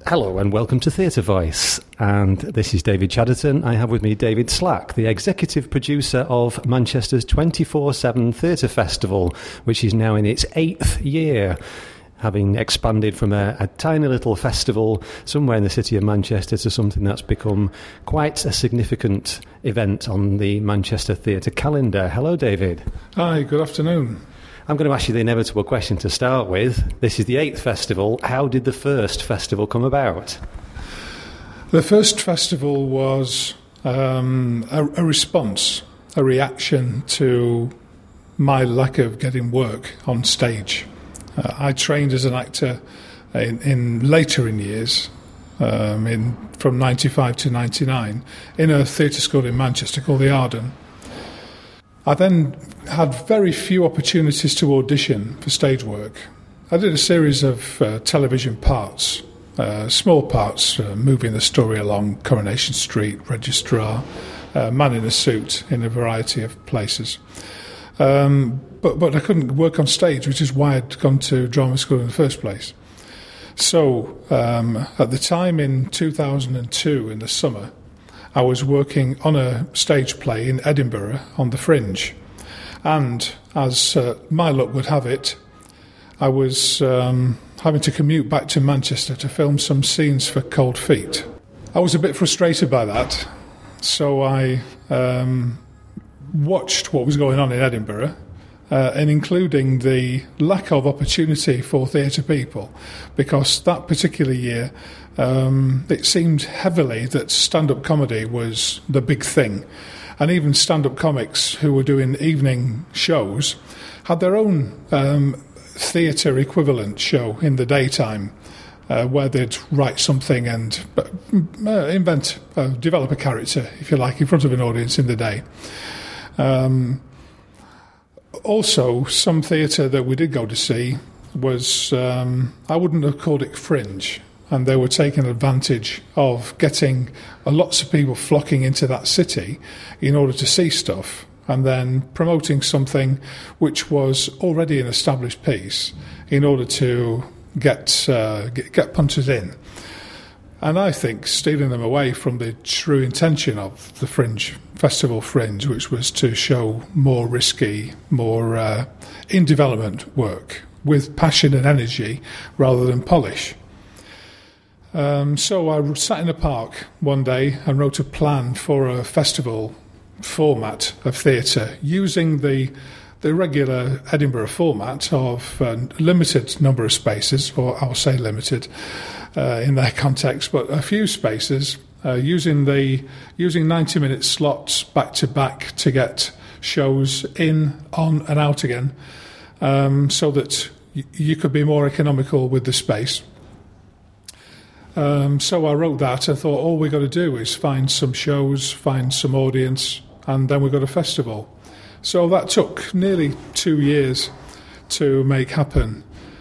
Hello and welcome to Theatre Voice, and this is David Chadderton. I have with me David Slack, the executive producer of Manchester's 24/7 Theatre Festival, which is now in its 8th year, having expanded from a tiny little festival somewhere in the city of Manchester to something that's become quite a significant event on the Manchester theatre calendar. Hello, David. Hi, good afternoon. I'm going to ask you the inevitable question to start with. This is the 8th festival. How did the first festival come about? The first festival was a response, a reaction to my lack of getting work on stage. I trained as an actor in later in years, from 95 to 99, in a theatre school in Manchester called the Arden. I then had very few opportunities to audition for stage work. I did a series of television parts, small parts, moving the story along Coronation Street, Registrar, Man in a Suit in a variety of places. But I couldn't work on stage, which is why I'd gone to drama school in the first place. So at the time in 2002, in the summer, I was working on a stage play in Edinburgh on the Fringe. And as my luck would have it, I was having to commute back to Manchester to film some scenes for Cold Feet. I was a bit frustrated by that, so I watched what was going on in Edinburgh, and including the lack of opportunity for theatre people, because that particular year it seemed heavily that stand-up comedy was the big thing, and even stand-up comics who were doing evening shows had their own theatre equivalent show in the daytime, where they'd write something and develop a character, if you like, in front of an audience in the day. Also, some theatre that we did go to see was, I wouldn't have called it fringe, and they were taking advantage of getting lots of people flocking into that city in order to see stuff, and then promoting something which was already an established piece in order to get punters in. And I think stealing them away from the true intention of the Festival Fringe, which was to show more risky, more in-development work with passion and energy rather than polish. So I sat in a park one day and wrote a plan for a festival format of theatre using the regular Edinburgh format of a limited number of spaces, or I'll say limited in their context, but a few spaces, using 90-minute slots back to back to get shows in, on and out again, so that you could be more economical with the space. So I wrote that. I thought all we got to do is find some shows, find some audience, and then we got a festival. So that took nearly 2 years to make happen.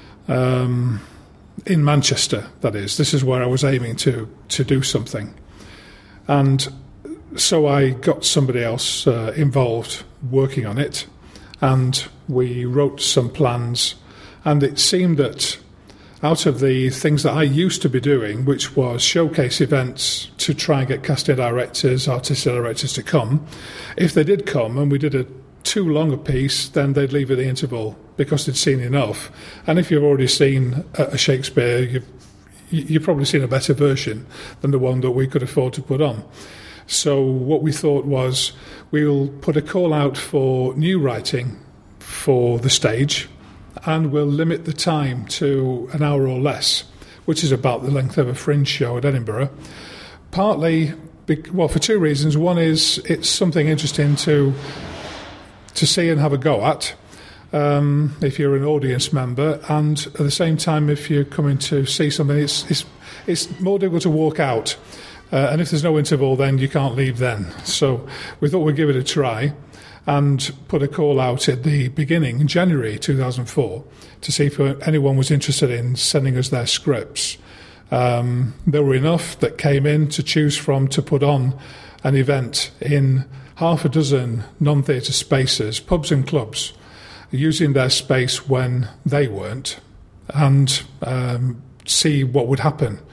In Manchester, that is. This is where I was aiming to do something. And so I got somebody else involved working on it, and we wrote some plans, and it seemed that out of the things that I used to be doing, which was showcase events to try and get casting directors, artistic directors to come, if they did come and we did a too long a piece, then they'd leave at the interval because they'd seen enough. And if you've already seen a Shakespeare, you've probably seen a better version than the one that we could afford to put on. So what we thought was, we'll put a call out for new writing for the stage, and we'll limit the time to an hour or less, which is about the length of a Fringe show at Edinburgh. Partly, for two reasons. One is it's something interesting to see and have a go at, if you're an audience member, and at the same time, if you're coming to see something, it's more difficult to walk out, and if there's no interval, then you can't leave then. So we thought we'd give it a try and put a call out at the beginning, in January 2004, to see if anyone was interested in sending us their scripts. There were enough that came in to choose from to put on an event in half a dozen non-theatre spaces, pubs and clubs, using their space when they weren't, and see what would happen.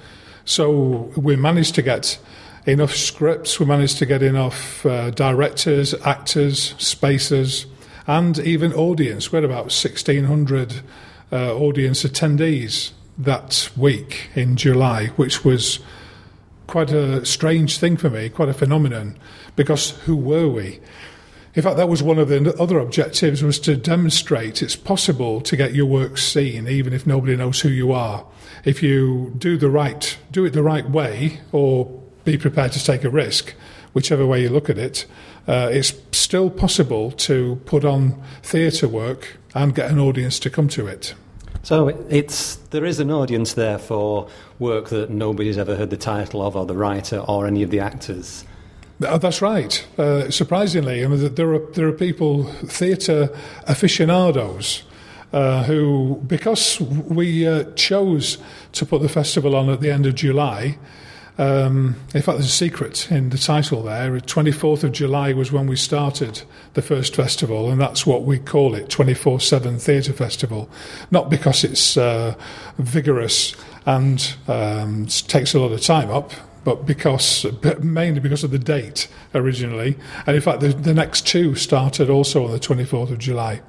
So we managed to get enough scripts, we managed to get enough directors, actors, spacers, and even audience. We had about 1,600 audience attendees that week in July, which was quite a strange thing for me, quite a phenomenon, because who were we? In fact, that was one of the other objectives, was to demonstrate it's possible to get your work seen, even if nobody knows who you are. If you do it the right way, or be prepared to take a risk, whichever way you look at it, it's still possible to put on theatre work and get an audience to come to it. So there is an audience there for work that nobody's ever heard the title of, or the writer, or any of the actors. That's right. Surprisingly, I mean, there are people, theatre aficionados, who, because we chose to put the festival on at the end of July. In fact, there's a secret in the title there. 24th of July was when we started the first festival, and that's what we call it, 24/7 Theatre Festival. Not because it's vigorous and takes a lot of time up, but mainly because of the date originally. And in fact, the next two started also on the 24th of July.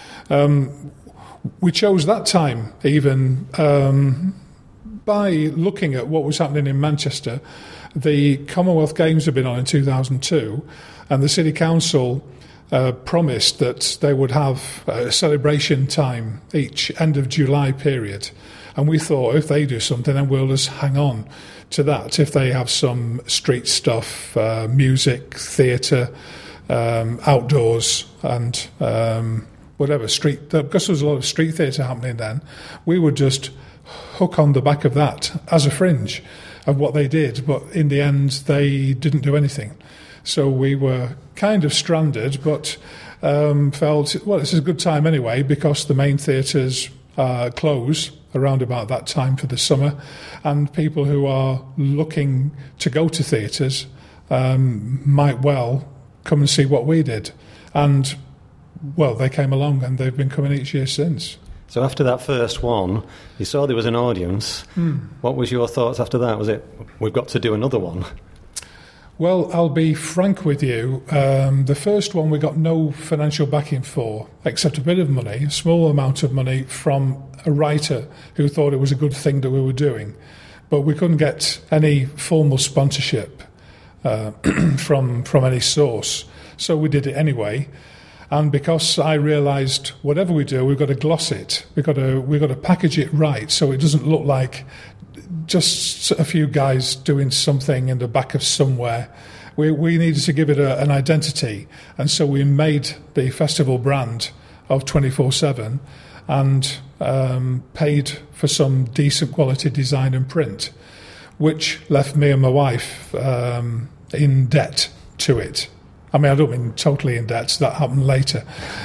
We chose that time even by looking at what was happening in Manchester. The Commonwealth Games had been on in 2002, and the City Council promised that they would have a celebration time each end of July period. And we thought, if they do something, then we'll just hang on to that. If they have some street stuff, music, theatre, outdoors, and whatever, street, because there was a lot of street theatre happening then, we would just hook on the back of that as a fringe of what they did. But in the end, they didn't do anything. So we were kind of stranded, but felt, well, it's a good time anyway, because the main theatres close around about that time for the summer, and people who are looking to go to theatres might well come and see what we did. And, well, they came along, and they've been coming each year since. So after that first one, you saw there was an audience. What was your thoughts after that? Was it, we've got to do another one? Well, I'll be frank with you. The first one we got no financial backing for, except a bit of money, a small amount of money from a writer who thought it was a good thing that we were doing. But we couldn't get any formal sponsorship from any source. So we did it anyway. And because I realised whatever we do, we've got to gloss it. We've got to package it right so it doesn't look like just a few guys doing something in the back of somewhere. We needed to give it an identity, and so we made the festival brand of 24/7 and paid for some decent quality design and print, which left me and my wife in debt to it. I mean, I don't mean totally in debt, that happened later.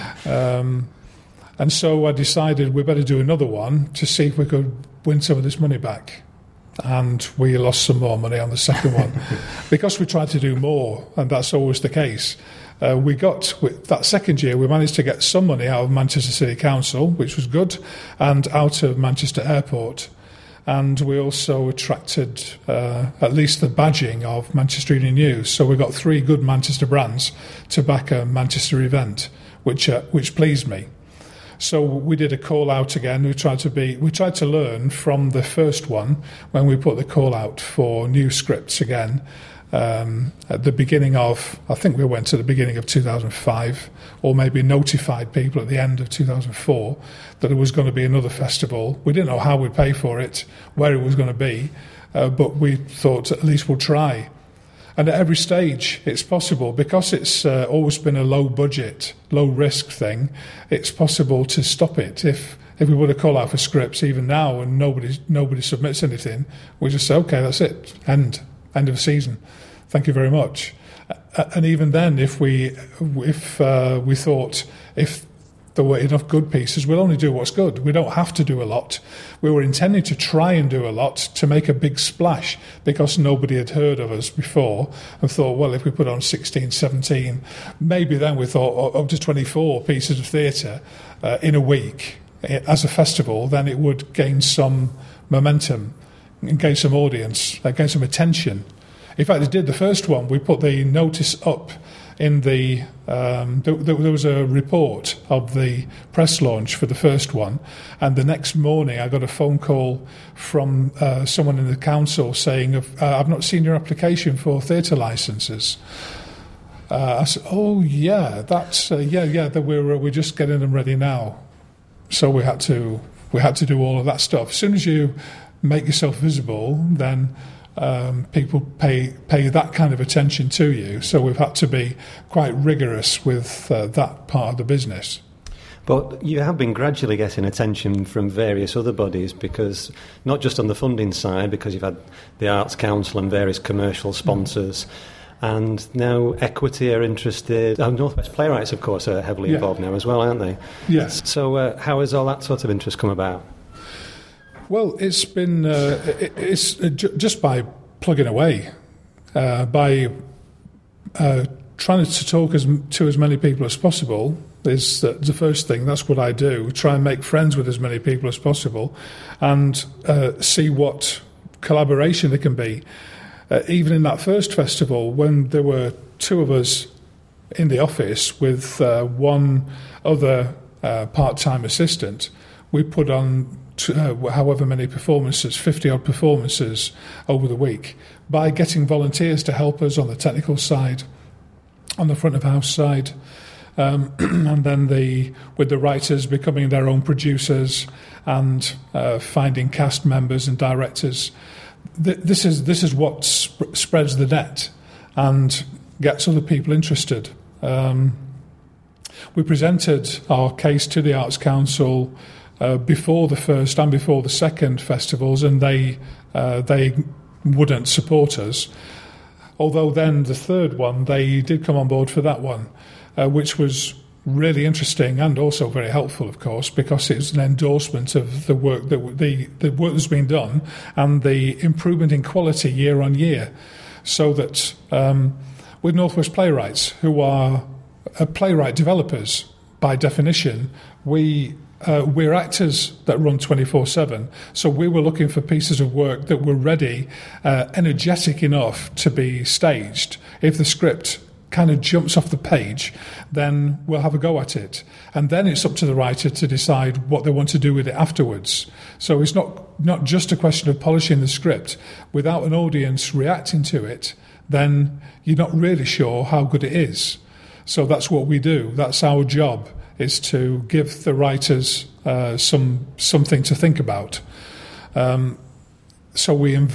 And so I decided we better do another one to see if we could win some of this money back. And we lost some more money on the second one because we tried to do more, and that's always the case. That second year, we managed to get some money out of Manchester City Council, which was good, and out of Manchester Airport. And we also attracted at least the badging of Manchester Evening News. So we got 3 good Manchester brands to back a Manchester event, which pleased me. So we did a call out again. We tried to learn from the first one when we put the call out for new scripts again. At the beginning of, I think we went to the beginning of 2005, or maybe notified people at the end of 2004 that there was going to be another festival. We didn't know how we'd pay for it, where it was going to be, but we thought at least we'll try. And at every stage it's possible, because it's always been a low budget, low risk thing. It's possible to stop it. If we were to call out for scripts even now and nobody submits anything, we just say, okay, that's it, end of season. Thank you very much. And even then, if we thought if there were enough good pieces, we'll only do what's good. We don't have to do a lot. We were intending to try and do a lot to make a big splash, because nobody had heard of us before, and thought, well, if we put on 16, 17, maybe then we thought up to 24 pieces of theatre in a week as a festival, then it would gain some momentum. gain some audience, gain some attention. In fact, they did the first one. We put the notice up in the... there was a report of the press launch for the first one, and the next morning I got a phone call from someone in the council saying, I've not seen your application for theatre licences. I said, oh, yeah, that's... that we're just getting them ready now. So we had to do all of that stuff. As soon as you make yourself visible, then... people pay that kind of attention to you, so we've had to be quite rigorous with that part of the business. But you have been gradually getting attention from various other bodies, because not just on the funding side, because you've had the Arts Council and various commercial sponsors, and now Equity are interested. North West Playwrights, of course, are heavily involved now as well, aren't they? Yes. So how has all that sort of interest come about? Well, it's been just by plugging away, by trying to talk to as many people as possible is the first thing. That's what I do. Try and make friends with as many people as possible, and see what collaboration there can be. Even in that first festival, when there were two of us in the office with one other part-time assistant, we put on however many performances, 50-odd performances over the week, by getting volunteers to help us on the technical side, on the front of house side, and then with the writers becoming their own producers and finding cast members and directors. This is what spreads the net and gets other people interested. We presented our case to the Arts Council before the first and before the second festivals, and they wouldn't support us. Although then the third one, they did come on board for that one, which was really interesting and also very helpful, of course, because it's an endorsement of the work the work that's been done and the improvement in quality year on year. So that with North West Playwrights, who are playwright developers by definition, we're actors that run 24/7, so we were looking for pieces of work that were ready, energetic enough to be staged. If the script kind of jumps off the page, then we'll have a go at it. And then it's up to the writer to decide what they want to do with it afterwards. So it's not just a question of polishing the script. Without an audience reacting to it, then you're not really sure how good it is. So that's what we do. That's our job, is to give the writers something to think about. So we've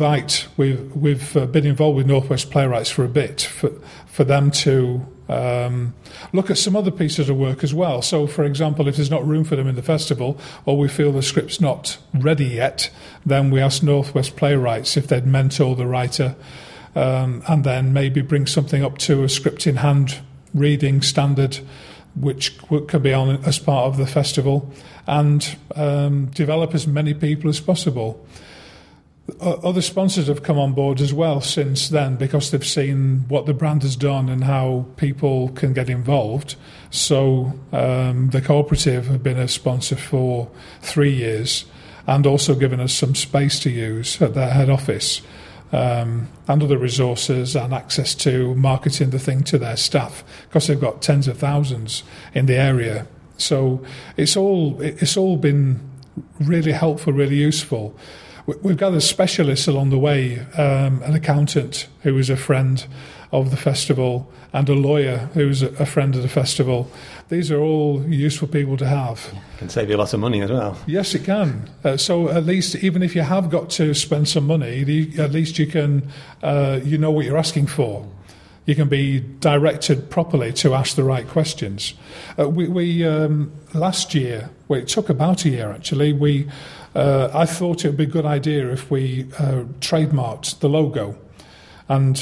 been involved with North West Playwrights for a bit, for them to look at some other pieces of work as well. So, for example, if there's not room for them in the festival, or we feel the script's not ready yet, then we ask North West Playwrights if they'd mentor the writer, and then maybe bring something up to a script in hand reading standard, which could be on as part of the festival, and develop as many people as possible. Other sponsors have come on board as well since then, because they've seen what the brand has done and how people can get involved. So the cooperative have been a sponsor for 3 years, and also given us some space to use at their head office, and other resources and access to marketing the thing to their staff, because they've got tens of thousands in the area. So it's all been really helpful, really useful. We've gathered specialists along the way, an accountant who is a friend of the festival, and a lawyer who's a friend of the festival. These are all useful people to have. It can save you a lot of money as well. Yes, it can. So at least, even if you have got to spend some money, at least you can, you know what you're asking for. You can be directed properly to ask the right questions. We last year, well, it took about a year actually, I thought it would be a good idea if we trademarked the logo, and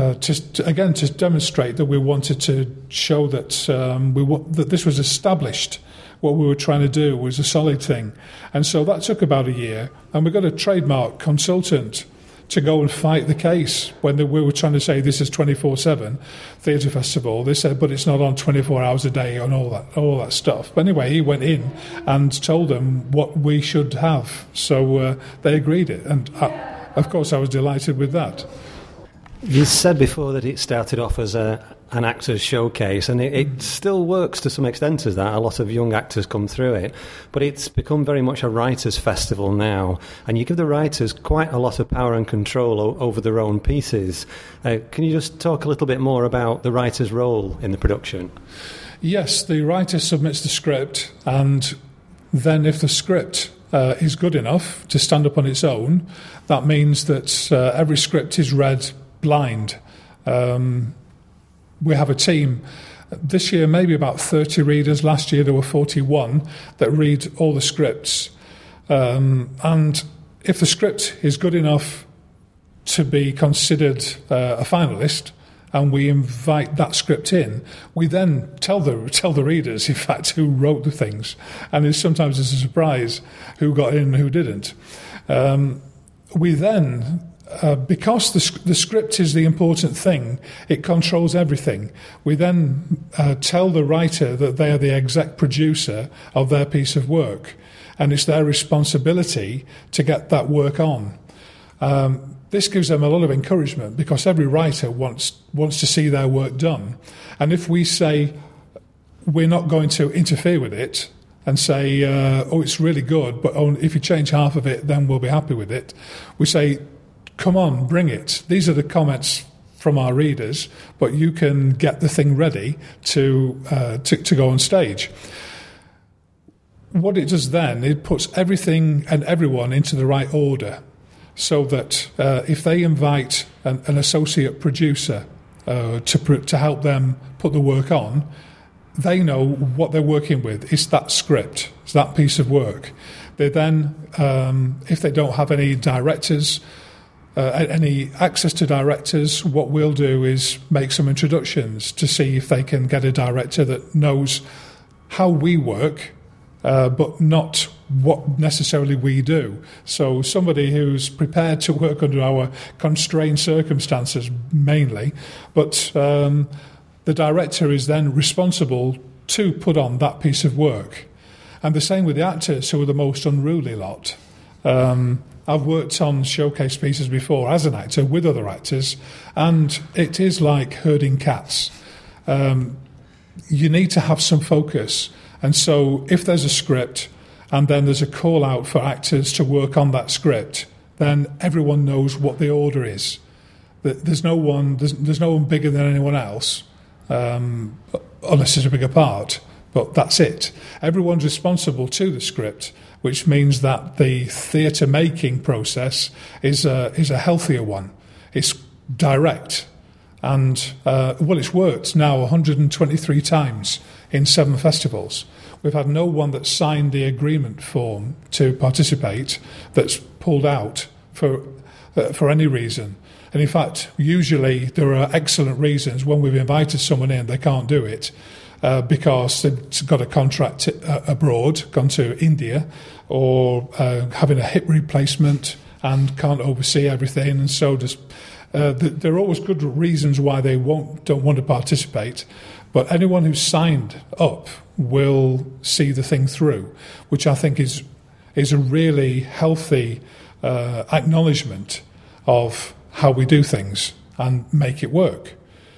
to demonstrate that we wanted to show that that this was established. What we were trying to do was a solid thing, and so that took about a year. And we got a trademark consultant to go and fight the case when we were trying to say this is 24/7 theatre festival. They said, but it's not on 24 hours a day and all that stuff. But anyway, he went in and told them what we should have. So they agreed it, and of course, I was delighted with that. You said before that it started off as an actors' showcase, and it still works to some extent as that. A lot of young actors come through it, but it's become very much a writers' festival now, and you give the writers quite a lot of power and control over their own pieces. Can you just talk a little bit more about the writer's role in the production? Yes, the writer submits the script, and then if the script is good enough to stand up on its own, that means that every script is read blind. We have a team this year, maybe about 30 readers. Last year there were 41 that read all the scripts, and if the script is good enough to be considered a finalist, and we invite that script in, we then tell the readers, in fact, who wrote the things, and sometimes it's a surprise who got in and who didn't. We then, because the script is the important thing, it controls everything. We then tell the writer that they are the exec producer of their piece of work, and it's their responsibility to get that work on. This gives them a lot of encouragement, because every writer wants to see their work done. And if we say we're not going to interfere with it and say, oh, it's really good, but if you change half of it, then we'll be happy with it, we say, come on, bring it. These are the comments from our readers, but you can get the thing ready to go on stage. What it does then, it puts everything and everyone into the right order, so that if they invite an associate producer to help them put the work on, they know what they're working with. It's that script, it's that piece of work. They then, if they don't have any directors, any access to directors, what we'll do is make some introductions to see if they can get a director that knows how we work, but not what necessarily we do. So somebody who's prepared to work under our constrained circumstances mainly, but the director is then responsible to put on that piece of work. And the same with the actors, who are the most unruly lot. I've worked on showcase pieces before as an actor with other actors, and it is like herding cats. You need to have some focus. And so if there's a script and then there's a call out for actors to work on that script, then everyone knows what the order is. There's no one bigger than anyone else, unless it's a bigger part, but that's it. Everyone's responsible to the script, which means that the theatre making process is a healthier one. It's direct. And, it's worked now 123 times in 7 festivals. We've had no one that signed the agreement form to participate that's pulled out for any reason. And in fact, usually there are excellent reasons. When we've invited someone in, they can't do it because they've got a contract abroad, gone to India, or having a hip replacement and can't oversee everything, and so does. There are always good reasons why they don't want to participate, but anyone who's signed up will see the thing through, which I think is a really healthy acknowledgement of how we do things and make it work.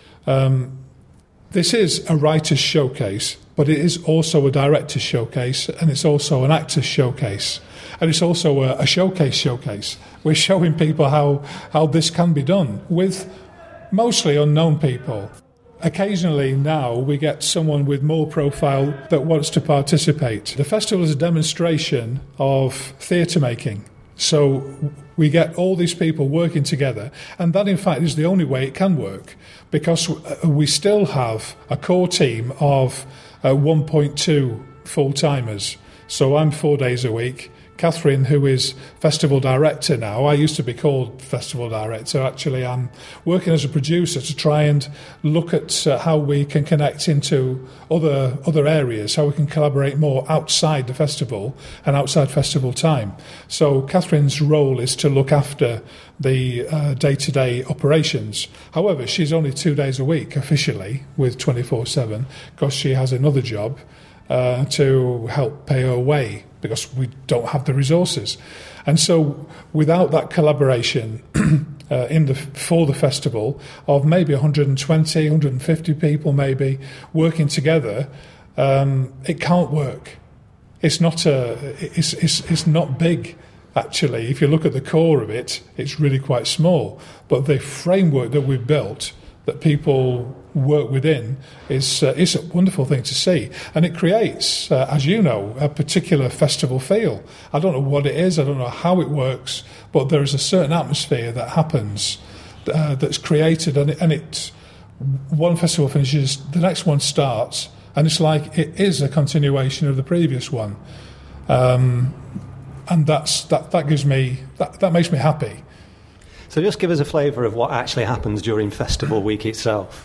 This is a writer's showcase, but it is also a director's showcase, and it's also an actor's showcase, and it's also a showcase. We're showing people how this can be done with mostly unknown people. Occasionally now we get someone with more profile that wants to participate. The festival is a demonstration of theatre making. So we get all these people working together, and that in fact is the only way it can work, because we still have a core team of 1.2 full-timers. So I'm 4 days a week. Catherine, who is festival director now, I used to be called festival director. Actually, I'm working as a producer to try and look at how we can connect into other areas, how we can collaborate more outside the festival and outside festival time. So Catherine's role is to look after the day-to-day operations. However, she's only 2 days a week officially with 24/7, because she has another job to help pay her way because we don't have the resources. And so without that collaboration for the festival of maybe 120, 150 people maybe working together, it can't work. It's not big, actually. If you look at the core of it, it's really quite small. But the framework that we've built, that people work within, is a wonderful thing to see. And it creates, as you know, a particular festival feel. I don't know what it is, I don't know how it works, but there is a certain atmosphere that happens that's created, and it one festival finishes, the next one starts, and it's like it is a continuation of the previous one. And that gives me, that makes me happy. So just give us a flavour of what actually happens during Festival Week itself.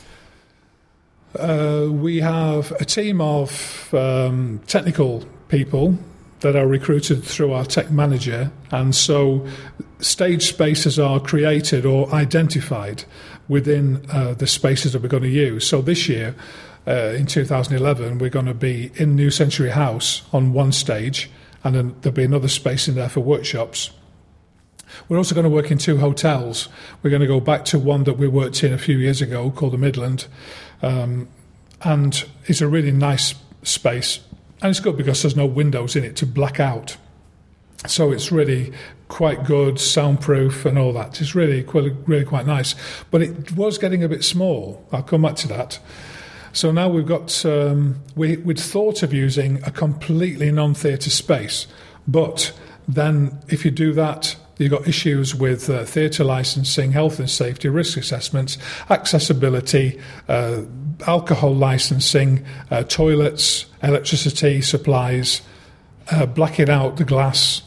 We have a team of technical people that are recruited through our tech manager, and so stage spaces are created or identified within the spaces that we're going to use. So this year, in 2011, we're going to be in New Century House on one stage, and then there'll be another space in there for workshops. We're also going to work in 2 hotels. We're going to go back to one that we worked in a few years ago called the Midland, and it's a really nice space, and it's good because there's no windows in it to black out. So it's really quite good, soundproof and all that. It's really quite nice. But it was getting a bit small. I'll come back to that. So now we've got, we'd thought of using a completely non-theatre space, but then if you do that, you've got issues with theatre licensing, health and safety, risk assessments, accessibility, alcohol licensing, toilets, electricity, supplies, blacking out the glass.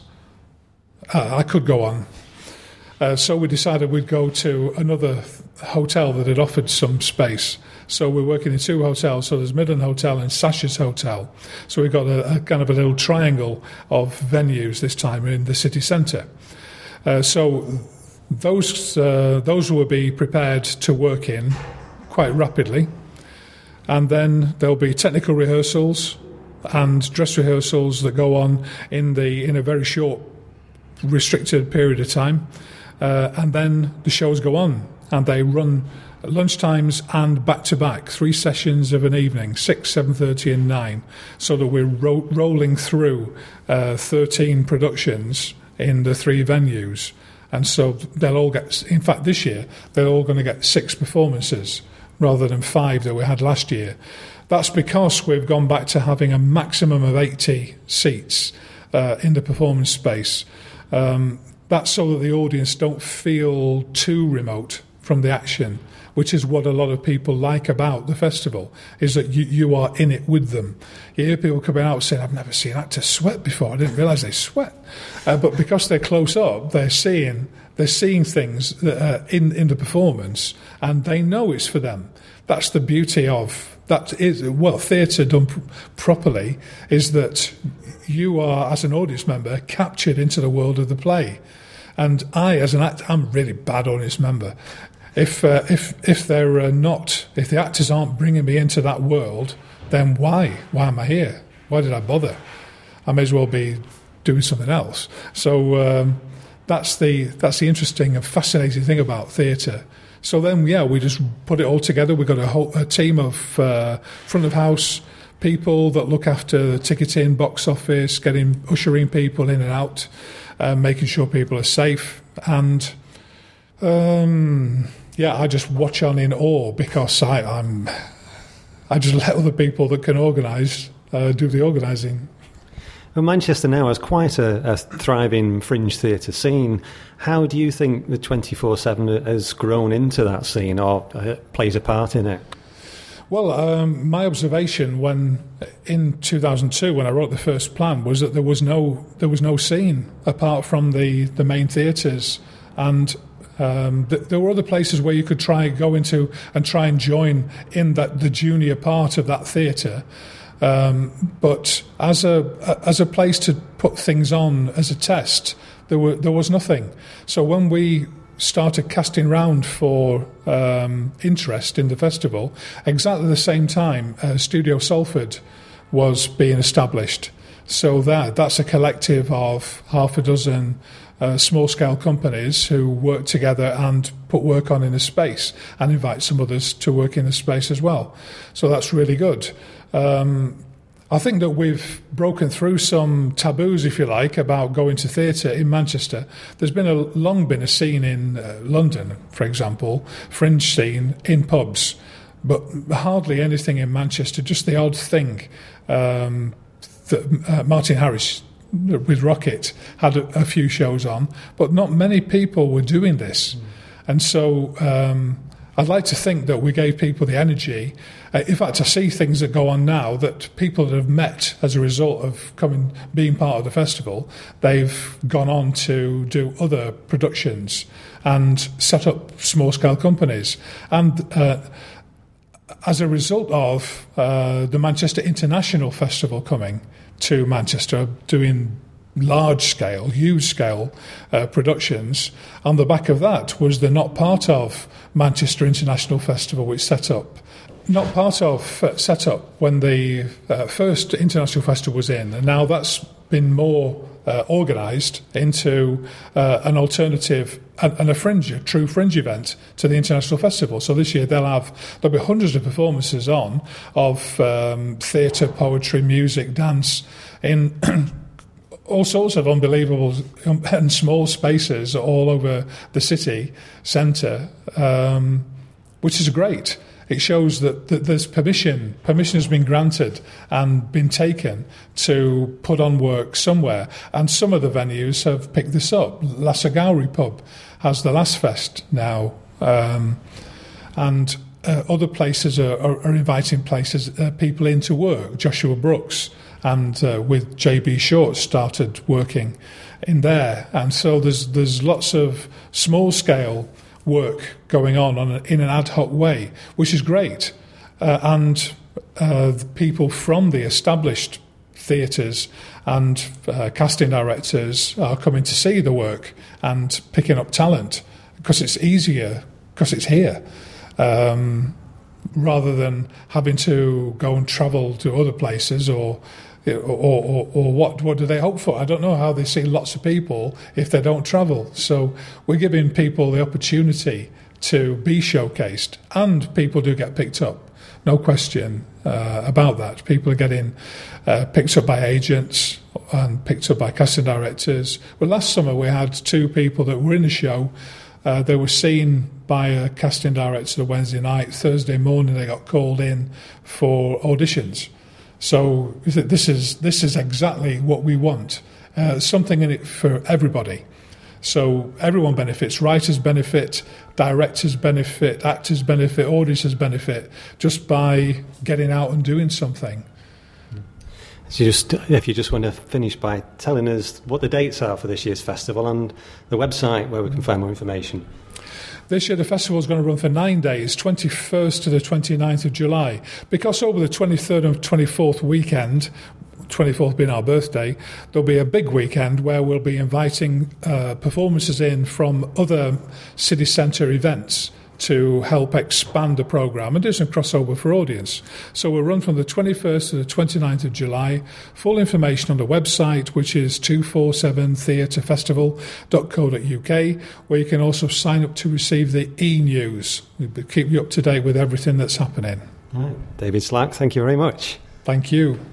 I could go on. So we decided we'd go to another hotel that had offered some space. So we're working in 2 hotels. So there's Midland Hotel and Sasha's Hotel. So we've got a kind of a little triangle of venues this time in the city centre. So those will be prepared to work in quite rapidly. And then there'll be technical rehearsals and dress rehearsals that go on in a very short, restricted period of time. And then the shows go on, and they run at lunchtimes and back-to-back, 3 sessions of an evening, 6, 7:30 and 9, so that we're rolling through 13 productions in the 3 venues. And so they'll all get, in fact this year, they're all going to get 6 performances rather than 5 that we had last year. That's because we've gone back to having a maximum of 80 seats in the performance space. That's so that the audience don't feel too remote from the action, which is what a lot of people like about the festival, is that you are in it with them. You hear people coming out saying, I've never seen actors sweat before, I didn't realise they sweat. But because they're close up, they're seeing things in the performance, and they know it's for them. That's the beauty of that. Is theatre done properly is that you are, as an audience member, captured into the world of the play. And I, as an actor, I'm a really bad audience member. If the actors aren't bringing me into that world, then why am I here? Why did I bother? I may as well be doing something else. So that's the interesting and fascinating thing about theatre. So then, we just put it all together. We've got a team of front of house people that look after the ticketing, box office, ushering people in and out, making sure people are safe, and I just watch on in awe because I just let other people that can organise do the organising. Well, Manchester now has quite a thriving fringe theatre scene. How do you think the 24/7 has grown into that scene or plays a part in it? Well, my observation in 2002, when I wrote the first plan, was that there was no scene apart from the main theatres, and there were other places where you could go into and try and join in the junior part of that theatre. But as a place to put things on as a test, there was nothing. So when we started casting round for interest in the festival, exactly the same time Studio Salford was being established. So that's a collective of half a dozen small-scale companies who work together and put work on in a space and invite some others to work in the space as well. So that's really good. I think that we've broken through some taboos, if you like, about going to theatre in Manchester. There's long been a scene in London, for example, fringe scene in pubs, but hardly anything in Manchester, just the odd thing. Martin Harris with Rocket had a few shows on, but not many people were doing this. And so I'd like to think that we gave people the energy. In fact, I see things that go on now that people that have met as a result of being part of the festival, they've gone on to do other productions and set up small-scale companies. And as a result of the Manchester International Festival coming to Manchester, doing large-scale, huge-scale productions, on the back of that was the Not Part Of Manchester International Festival, which set up when the first international festival was in, and now that's been more organised into an alternative and a true fringe event to the international festival. So this year there'll be hundreds of performances on of theatre, poetry, music, dance in all sorts of unbelievable and small spaces all over the city centre, which is great. It shows that there's permission has been granted and been taken to put on work somewhere. And some of the venues have picked this up. Lasagowri Pub has the Last Fest now. And other places are inviting people in to work. Joshua Brooks and with JB Short started working in there. And so there's lots of small-scale work going on in an ad hoc way, which is great. And the people from the established theatres and casting directors are coming to see the work and picking up talent because it's easier, because it's here, rather than having to go and travel to other places or what do they hope for? I don't know how they see lots of people if they don't travel. So we're giving people the opportunity to be showcased, and people do get picked up. No question about that. People are getting picked up by agents and picked up by casting directors. Well, last summer we had two people that were in the show. They were seen by a casting director Wednesday night. Thursday morning they got called in for auditions. So this is exactly what we want. Something in it for everybody. So everyone benefits. Writers benefit, directors benefit, actors benefit, audiences benefit just by getting out and doing something. So if you just want to finish by telling us what the dates are for this year's festival and the website where we can find more information. This year the festival is going to run for 9 days, 21st to the 29th of July. Because over the 23rd and 24th weekend, 24th being our birthday, there'll be a big weekend where we'll be inviting performances in from other city centre events to help expand the programme and do some crossover for audience. So we'll run from the 21st to the 29th of July. Full information on the website, which is 247theatrefestival.co.uk, where you can also sign up to receive the e-news. We'll keep you up to date with everything that's happening. Right. David Slack, thank you very much. Thank you.